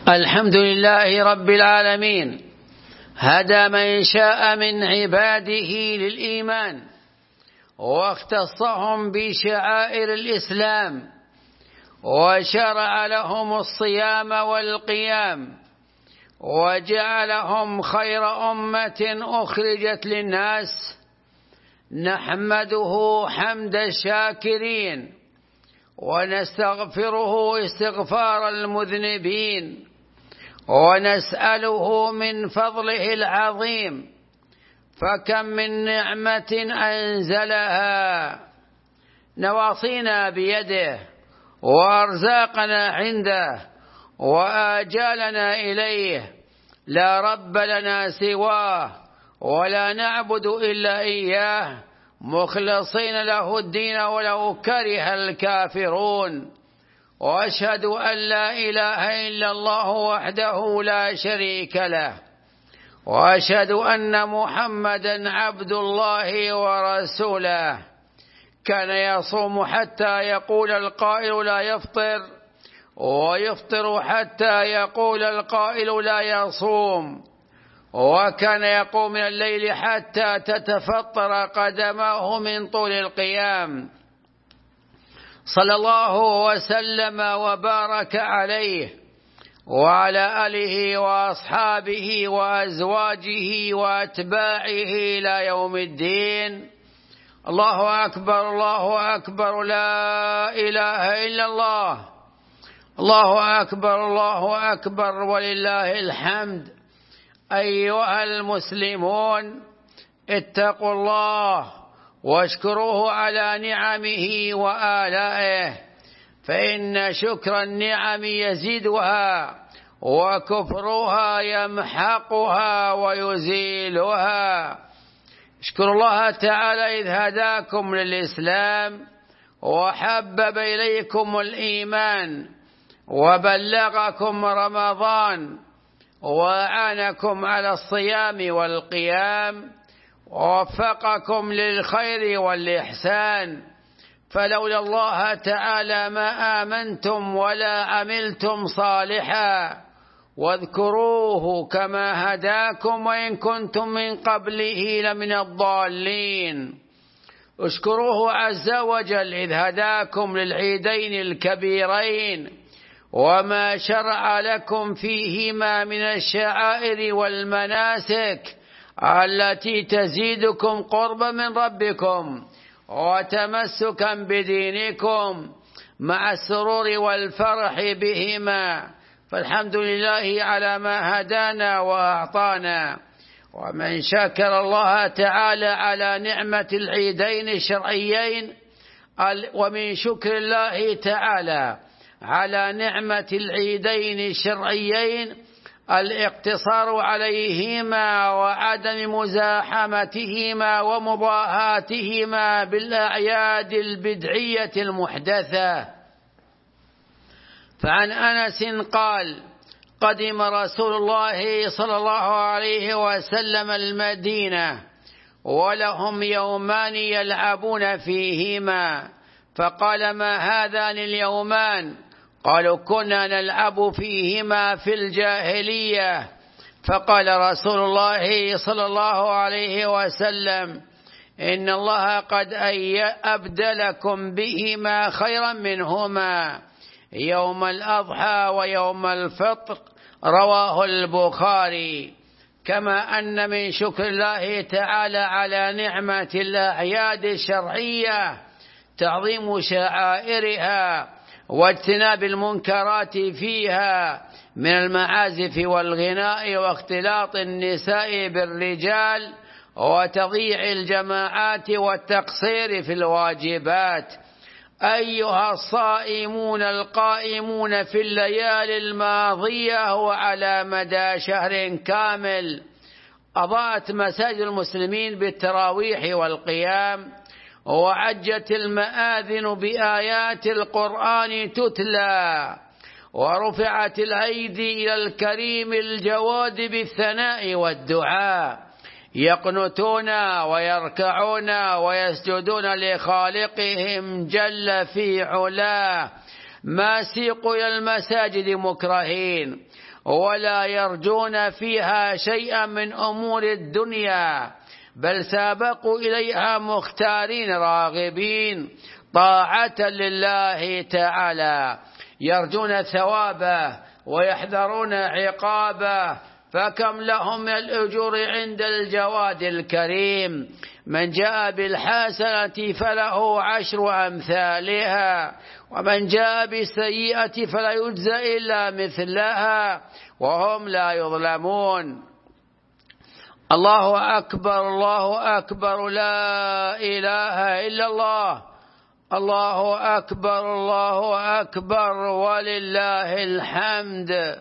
الحمد لله رب العالمين، هدى من شاء من عباده للإيمان، واختصهم بشعائر الإسلام، وشرع لهم الصيام والقيام، وجعلهم خير أمة أخرجت للناس. نحمده حمد الشاكرين، ونستغفره استغفار المذنبين، ونسأله من فضله العظيم، فكم من نعمة أنزلها نواصينا بيده، وأرزاقنا عنده، وآجالنا إليه، لا رب لنا سواه، ولا نعبد إلا إياه، مخلصين له الدين ولو كره الكافرون. وأشهد أن لا إله إلا الله وحده لا شريك له، وأشهد أن محمدا عبد الله ورسوله. كان يصوم حتى يقول القائل لا يفطر، ويفطر حتى يقول القائل لا يصوم، وكان يقوم من الليل حتى تتفطر قدماه من طول القيام، صلى الله وسلم وبارك عليه وعلى آله وأصحابه وأزواجه وأتباعه إلى يوم الدين. الله أكبر، الله أكبر، لا إله إلا الله، الله أكبر، الله أكبر، ولله الحمد. أيها المسلمون، اتقوا الله واشكروه على نعمه وآلائه، فإن شكر النعم يزيدها، وكفرها يمحقها ويزيلها. اشكروا الله تعالى إذ هداكم للإسلام، وحبب إليكم الإيمان، وبلغكم رمضان، وأعانكم على الصيام والقيام، ووفقكم للخير والإحسان. فلولا الله تعالى ما آمنتم ولا عملتم صالحا. واذكروه كما هداكم وإن كنتم من قبله لمن الضالين. اشكروه عز وجل إذ هداكم للعيدين الكبيرين، وما شرع لكم فيهما من الشعائر والمناسك التي تزيدكم قربا من ربكم وتمسكا بدينكم، مع السرور والفرح بهما. فالحمد لله على ما هدانا وأعطانا. ومن شكر الله تعالى على نعمة العيدين الشرعيين، ومن شكر الله تعالى على نعمة العيدين الشرعيين الاقتصار عليهما، وعدم مزاحمتهما ومضاهاتهما بالأعياد البدعية المحدثة. فعن أنس قال: قدم رسول الله صلى الله عليه وسلم المدينة، ولهم يومان يلعبون فيهما، فقال: ما هذان اليومان؟ قالوا: كنا نلعب فيهما في الجاهلية. فقال رسول الله صلى الله عليه وسلم: إن الله قد أبدلكم بهما خيرا منهما، يوم الأضحى ويوم الفطر. رواه البخاري. كما أن من شكر الله تعالى على نعمة الأعياد الشرعية تعظيم شعائرها، واجتناب المنكرات فيها من المعازف والغناء، واختلاط النساء بالرجال، وتضييع الجماعات، والتقصير في الواجبات. أيها الصائمون القائمون في الليالي الماضية وعلى مدى شهر كامل، أضاءت مساجد المسلمين بالتراويح والقيام، وعجت المآذن بآيات القرآن تتلى، ورفعت الأيدي إلى الكريم الجواد بالثناء والدعاء، يقنتون ويركعون ويسجدون لخالقهم جل في علاه، ما سيقوا إلى المساجد مكرهين ولا يرجون فيها شيئا من أمور الدنيا، بل سابقوا إليها مختارين راغبين طاعة لله تعالى، يرجون ثوابه ويحذرون عقابه، فكم لهم من الأجور عند الجواد الكريم. من جاء بالحسنة فله 10 أمثالها، ومن جاء بالسيئة فلا يجزى إلا مثلها وهم لا يظلمون. الله أكبر الله أكبر، لا إله إلا الله، الله أكبر الله أكبر ولله الحمد.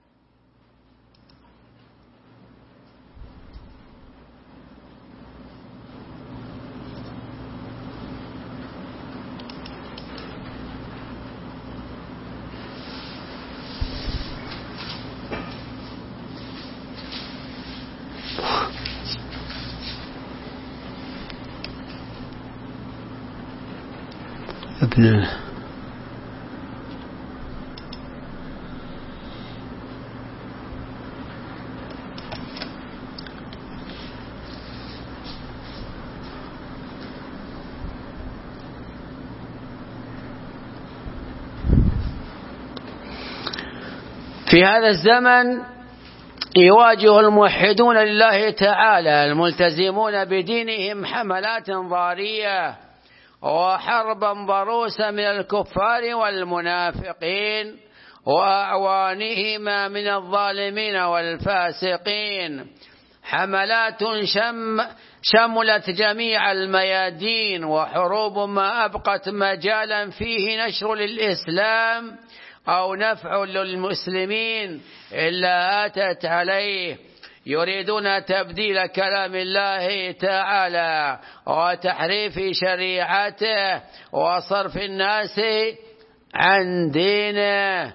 في هذا الزمن يواجه الموحدون لله تعالى الملتزمون بدينهم حملات ضارية وحربا ضروسا من الكفار والمنافقين وأعوانهما من الظالمين والفاسقين، حملات شملت جميع الميادين، وحروب ما أبقت مجالا فيه نشر للإسلام أو نفع للمسلمين إلا أتت عليه، يريدون تبديل كلام الله تعالى وتحريف شريعته وصرف الناس عن دينه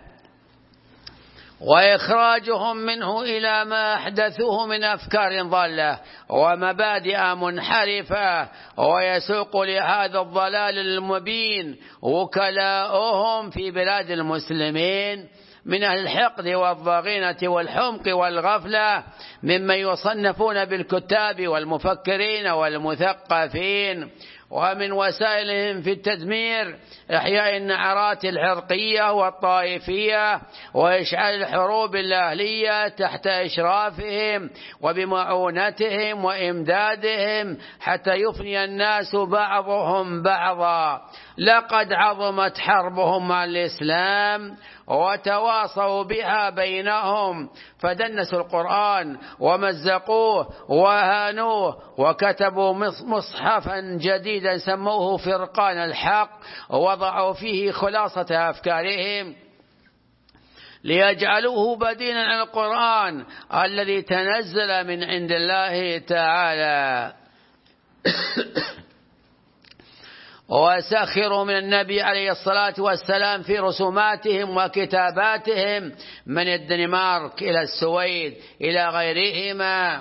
وإخراجهم منه إلى ما أحدثوه من أفكار ضالة ومبادئ منحرفة، ويسوق لهذا الضلال المبين وكلاؤهم في بلاد المسلمين من أهل الحقد والضغينة والحمق والغفلة، ممن يصنفون بالكتاب والمفكرين والمثقفين. ومن وسائلهم في التدمير إحياء النعرات العرقية والطائفية وإشعال الحروب الأهلية تحت إشرافهم وبمعونتهم وإمدادهم حتى يفني الناس بعضهم بعضا. لقد عظمت حربهم مع الإسلام وتواصوا بها بينهم، فدنسوا القرآن ومزقوه وهانوه وكتبوا مصحفا جديدا سموه فرقان الحق، ووضعوا فيه خلاصة أفكارهم ليجعلوه بديلا عن القرآن الذي تنزل من عند الله تعالى. وسخروا من النبي عليه الصلاة والسلام في رسوماتهم وكتاباتهم من الدنمارك إلى السويد إلى غيرهما،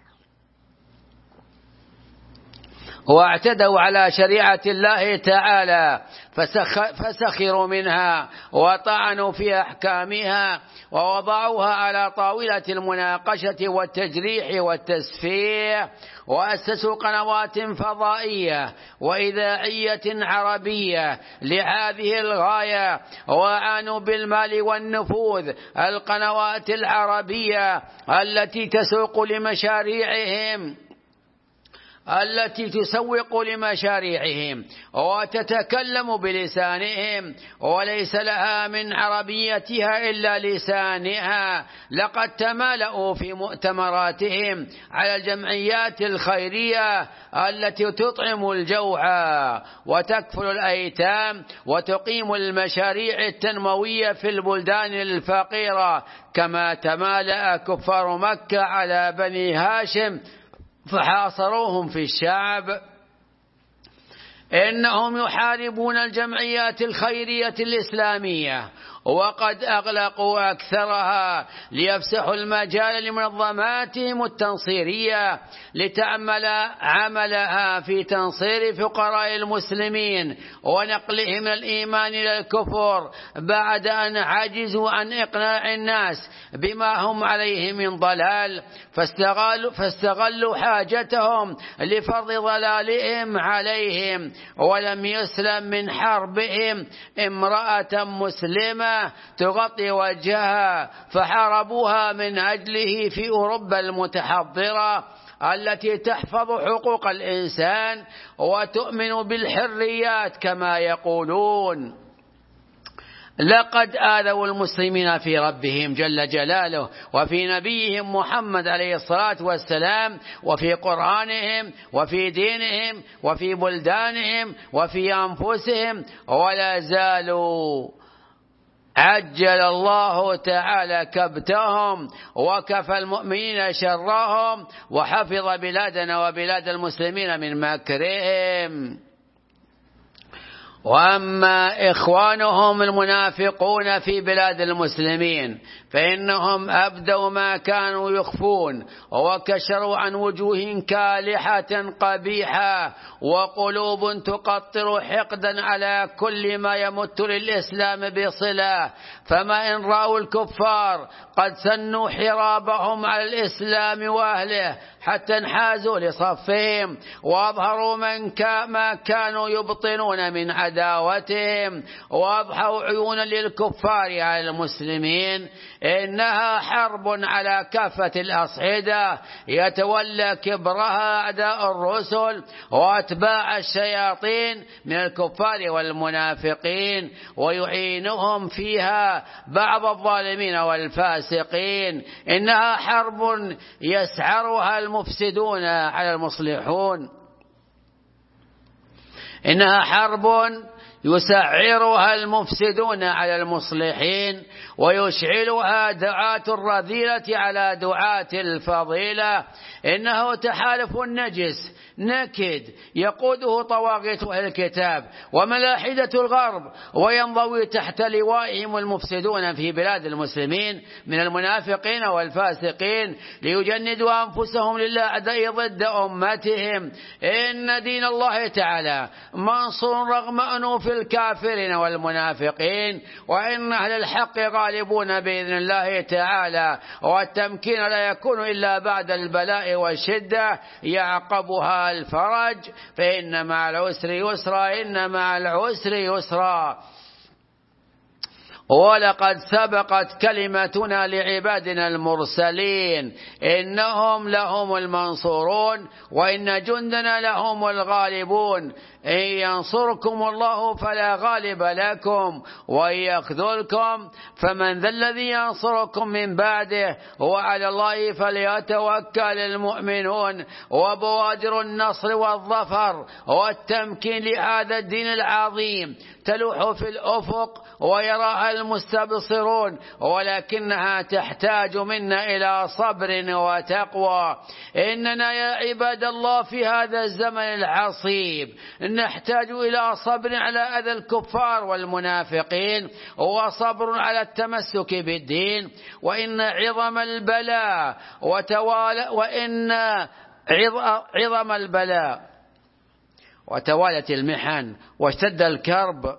واعتدوا على شريعة الله تعالى فسخروا منها وطعنوا في أحكامها ووضعوها على طاولة المناقشة والتجريح والتسفيه، وأسسوا قنوات فضائية وإذاعية عربية لهذه الغاية، وأعانوا بالمال والنفوذ القنوات العربية التي تسوق لمشاريعهم التي تسوق لمشاريعهم وتتكلم بلسانهم وليس لها من عربيتها إلا لسانها. لقد تمالؤوا في مؤتمراتهم على الجمعيات الخيرية التي تطعم الجوعى وتكفل الأيتام وتقيم المشاريع التنموية في البلدان الفقيرة، كما تمالأ كفار مكة على بني هاشم فحاصروهم في الشعب. إنهم يحاربون الجمعيات الخيرية الإسلامية وقد أغلقوا أكثرها ليفسحوا المجال لمنظماتهم التنصيرية لتعمل عملها في تنصير فقراء المسلمين ونقلهم من الإيمان إلى الكفر، بعد أن عجزوا عن إقناع الناس بما هم عليه من ضلال، فاستغلوا حاجتهم لفرض ضلالهم عليهم. ولم يسلم من حربهم امرأة مسلمة تغطي وجهها، فحاربوها من أجله في أوروبا المتحضرة التي تحفظ حقوق الإنسان وتؤمن بالحريات كما يقولون. لقد آذوا المسلمين في ربهم جل جلاله وفي نبيهم محمد عليه الصلاة والسلام وفي قرآنهم وفي دينهم وفي بلدانهم وفي أنفسهم، ولا زالوا. عجل الله تعالى كبتهم وكفى المؤمنين شرهم وحفظ بلادنا وبلاد المسلمين من مكرهم. وأما إخوانهم المنافقون في بلاد المسلمين فإنهم أبدوا ما كانوا يخفون وكشروا عن وجوه كالحة قبيحة وقلوب تقطر حقدا على كل ما يمت للإسلام بصلة. فما إن رأوا الكفار قد سنوا حرابهم على الإسلام وأهله حتى انحازوا لصفهم وأظهروا ما كانوا يبطنون من عداوتهم وأضحوا عيونا للكفار على المسلمين، إنها حرب على كافة الأصعدة يتولى كبرها أعداء الرسل وأتباع الشياطين من الكفار والمنافقين، ويعينهم فيها بعض الظالمين والفاسقين. إنها حرب يسعرها المفسدون على المصلحون، إنها حرب يسعرها المفسدون على المصلحين ويشعلها دعاة الرذيلة على دعاة الفضيلة. إنه تحالف نجس نكد يقوده طواغيت أهل الكتاب وملاحدة الغرب وينضوي تحت لوائهم المفسدون في بلاد المسلمين من المنافقين والفاسقين ليجندوا أنفسهم للأعداء ضد أمتهم. إن دين الله تعالى منصور رغم أنوف الكافرين والمنافقين، وإن أهل الحق غالبون بإذن الله تعالى، والتمكين لا يكون إلا بعد البلاء والشدة يعقبها الفرج، فإن مع العسر يسرا إن مع العسر يسرا. ولقد سبقت كلمتنا لعبادنا المرسلين إنهم لهم المنصورون وإن جندنا لهم الغالبون. إن ينصركم الله فلا غالب لكم وإن يخذلكم فمن ذا الذي ينصركم من بعده وعلى الله فليتوكل المؤمنون. وبوادر النصر والظفر والتمكين لهذا الدين العظيم تلوح في الأفق ويراها المستبصرون، ولكنها تحتاج منا إلى صبر وتقوى. إننا يا عباد الله في هذا الزمن العصيب نحتاج إلى صبر على أذى الكفار والمنافقين وصبر على التمسك بالدين. وإن عظم البلاء عظم البلاء وتوالت المحن واشتد الكرب.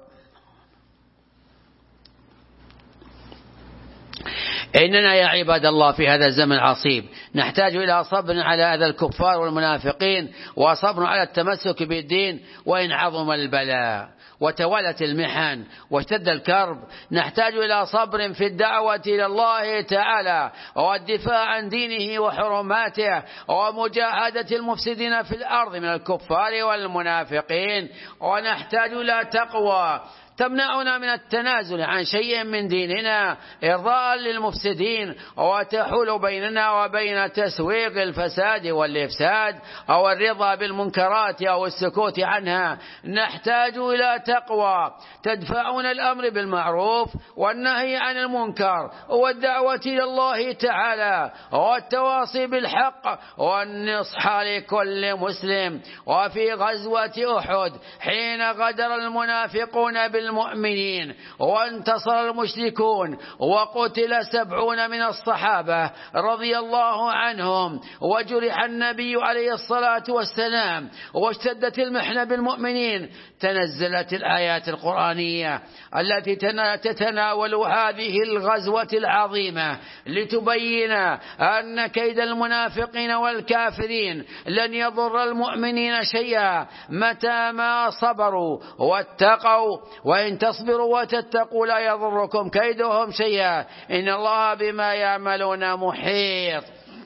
إننا يا عباد الله في هذا الزمن العصيب نحتاج إلى صبر على أذى الكفار والمنافقين وصبر على التمسك بالدين. وإن عظم البلاء وتوالت المحن واشتد الكرب نحتاج إلى صبر في الدعوة إلى الله تعالى والدفاع عن دينه وحرماته ومجاهدة المفسدين في الأرض من الكفار والمنافقين. ونحتاج إلى تقوى تمنعنا من التنازل عن شيء من ديننا إرضاء للمفسدين وتحول بيننا وبين تسويق الفساد والإفساد أو الرضا بالمنكرات أو السكوت عنها. نحتاج إلى تقوى تدفعنا الأمر بالمعروف والنهي عن المنكر والدعوة إلى الله تعالى والتواصي بالحق والنصح لكل مسلم. وفي غزوة أحد حين غدر المنافقون بالمسلمين المؤمنين وانتصر المشركون وقتل 70 من الصحابة رضي الله عنهم وجرح النبي عليه الصلاة والسلام واشتدت المحنة بالمؤمنين، تنزلت الآيات القرآنية التي تتناول هذه الغزوة العظيمة لتبين أن كيد المنافقين والكافرين لن يضر المؤمنين شيئا متى ما صبروا واتقوا، وإن تصبروا وتتقوا لا يضركم كيدهم شيئا إن الله بما يعملون محيط.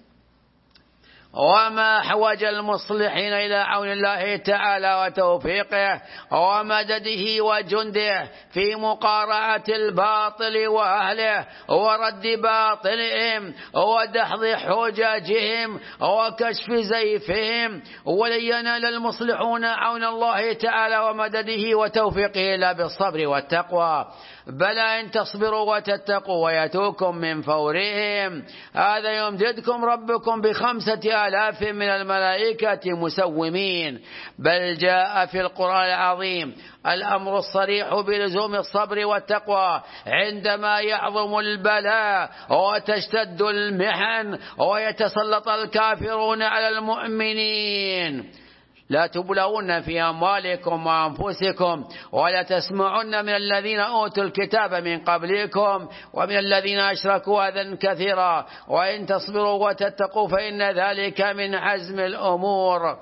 وما حوج المصلحين إلى عون الله تعالى وتوفيقه ومدده وجنده في مقارعة الباطل وأهله ورد باطلهم ودحض حججهم وكشف زيفهم، ولن ينال المصلحون عون الله تعالى ومدده وتوفيقه إلا بالصبر والتقوى، بلى إن تصبروا وتتقوا ويأتوكم من فورهم هذا يمددكم ربكم ب5000 من الملائكة مسومين. بل جاء في القرآن العظيم الأمر الصريح بلزوم الصبر والتقوى عندما يعظم البلاء وتشتد المحن ويتسلط الكافرون على المؤمنين. لا تبلون في أموالكم وأنفسكم ولا تسمعن من الذين أوتوا الكتاب من قبلكم ومن الذين أشركوا أذى كثيرا وإن تصبروا وتتقوا فإن ذلك من عزم الأمور.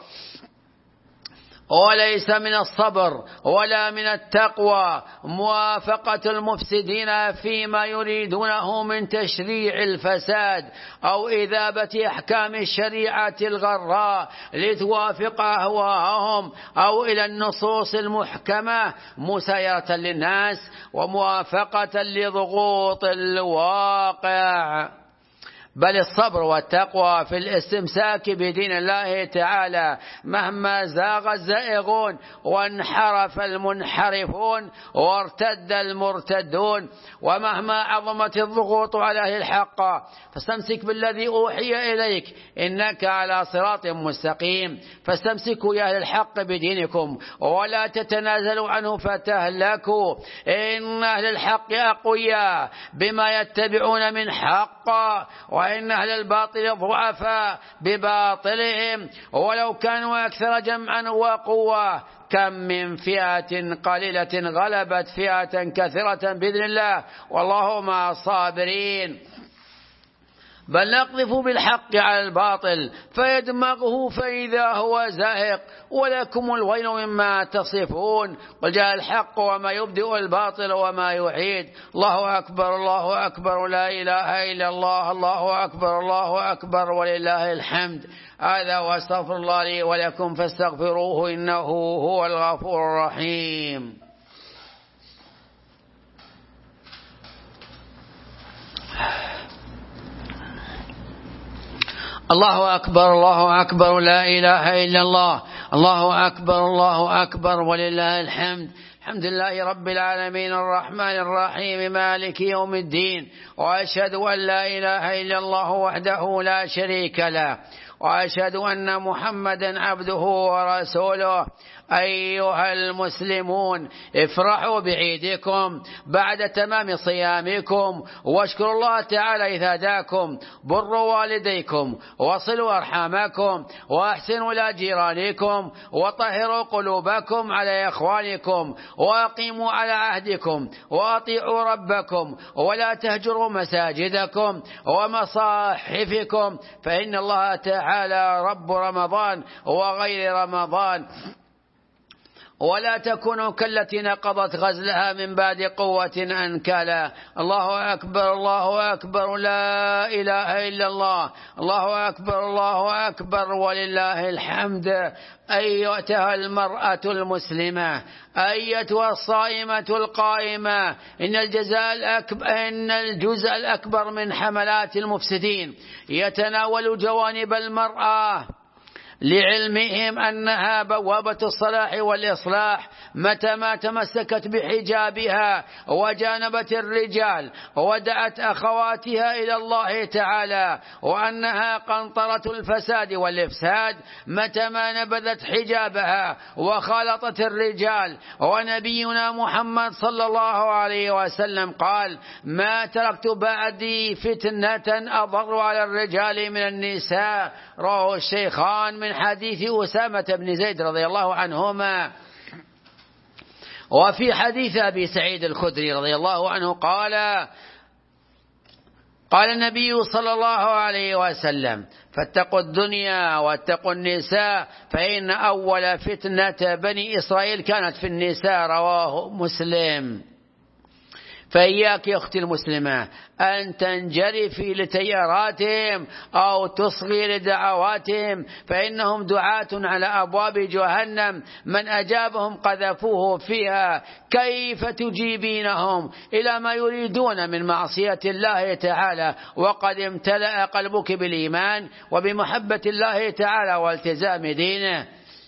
وليس من الصبر ولا من التقوى موافقة المفسدين فيما يريدونه من تشريع الفساد أو إذابة أحكام الشريعة الغراء لتوافق أهواءهم أو إلى النصوص المحكمة مسايرة للناس وموافقة لضغوط الواقع، بل الصبر والتقوى في الاستمساك بدين الله تعالى مهما زاغ الزائغون وانحرف المنحرفون وارتد المرتدون، ومهما عظمت الضغوط على أهل الحق فاستمسك بالذي أوحي إليك إنك على صراط مستقيم. فاستمسكوا يا أهل الحق بدينكم ولا تتنازلوا عنه فتهلكوا، إن أهل الحق أقوياء بما يتبعون من حق وإن أهل الباطل ضعفاء بباطلهم ولو كانوا أكثر جمعا وقوة. كم من فئة قليلة غلبت فئة كثيرة بإذن الله والله مع الصابرين. بل نقذف بالحق على الباطل فيدمغه فإذا هو زاهق ولكم الويل مما تصفون. قل جاء الحق وما يبدئ الباطل وما يعيد. الله أكبر الله أكبر لا إله إلا الله الله أكبر الله أكبر ولله الحمد. هذا واستغفر الله لي ولكم فاستغفروه إنه هو الغفور الرحيم. الله أكبر الله أكبر لا إله إلا الله الله أكبر الله أكبر ولله الحمد. الحمد لله رب العالمين الرحمن الرحيم مالك يوم الدين، وأشهد أن لا إله إلا الله وحده لا شريك له، وأشهد أن محمدا عبده ورسوله. أيها المسلمون افرحوا بعيدكم بعد تمام صيامكم واشكروا الله تعالى إذا هداكم. بروا والديكم وصلوا أرحامكم وأحسنوا إلى جيرانكم وطهروا قلوبكم على إخوانكم وأقيموا على عهدكم وأطيعوا ربكم ولا تهجروا مساجدكم ومصاحفكم، فإن الله تعالى رب رمضان وغير رمضان. ولا تكونوا كالتي نقضت غزلها من بعد قوة أنكالا. الله أكبر الله أكبر لا إله إلا الله الله أكبر الله أكبر ولله الحمد. أيتها المرأة المسلمة أيتها الصائمة القائمة إن الجزء الأكبر من حملات المفسدين يتناول جوانب المرأة لعلمهم أنها بوابة الصلاح والإصلاح متى ما تمسكت بحجابها وجانبت الرجال ودعت أخواتها إلى الله تعالى، وأنها قنطرة الفساد والإفساد متى ما نبذت حجابها وخالطت الرجال. ونبينا محمد صلى الله عليه وسلم قال: ما تركت بعدي فتنة أضر على الرجال من النساء. رواه الشيخان من حديث أسامة بن زيد رضي الله عنهما. وفي حديث أبي سعيد الخدري رضي الله عنه قال النبي صلى الله عليه وسلم: فاتقوا الدنيا واتقوا النساء فإن أول فتنة بني إسرائيل كانت في النساء. رواه مسلم. فإياك يا أختي المسلمة أن تنجرفي لتياراتهم أو تصغي لدعواتهم، فإنهم دعاة على أبواب جهنم، من أجابهم قذفوه فيها. كيف تجيبينهم إلى ما يريدون من معصية الله تعالى وقد امتلأ قلبك بالإيمان وبمحبة الله تعالى والتزام دينه؟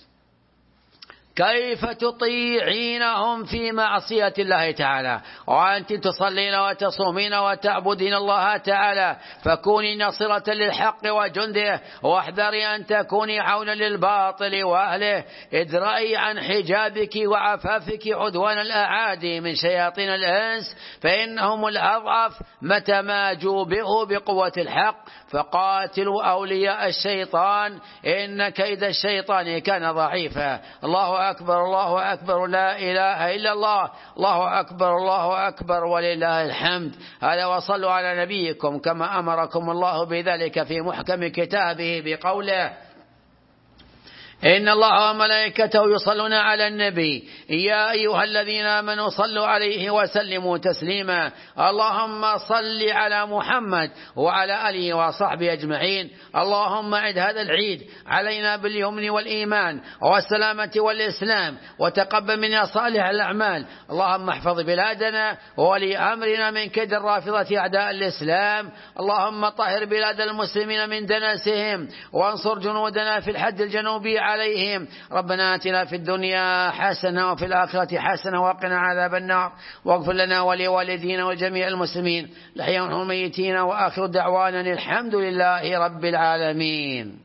كيف تطيعينهم في معصية الله تعالى وأنت تصلين وتصومين وتعبدين الله تعالى؟ فكوني ناصرة للحق وجنده، واحذري أن تكوني عونا للباطل وأهله. ادرأي عن حجابك وعفافك عدوان الأعادي من شياطين الإنس، فإنهم الأضعف متى ما جوبئوا بقوة الحق. فقاتلوا أولياء الشيطان إن كيد الشيطان كان ضعيفا. الله أكبر الله أكبر، لا إله إلا الله، الله أكبر الله أكبر ولله الحمد. هذا وصلوا على نبيكم كما أمركم الله بذلك في محكم كتابه بقوله: إن الله وملائكته يصلون على النبي يا أيها الذين آمنوا صلوا عليه وسلموا تسليما. اللهم صل على محمد وعلى آله وصحبه أجمعين. اللهم أعد هذا العيد علينا باليمن والإيمان والسلامة والإسلام، وتقبل منا صالح الأعمال. اللهم احفظ بلادنا وولي أمرنا من كيد الرافضة أعداء الإسلام. اللهم طهر بلاد المسلمين من دنسهم، وانصر جنودنا في الحد الجنوبي عليهم. ربنا آتنا في الدنيا حسنة وفي الآخرة حسنة وقنا عذاب النار، واغفر لنا ولوالدينا وجميع المسلمين الأحياء والميتين، وآخر دعوانا الحمد لله رب العالمين.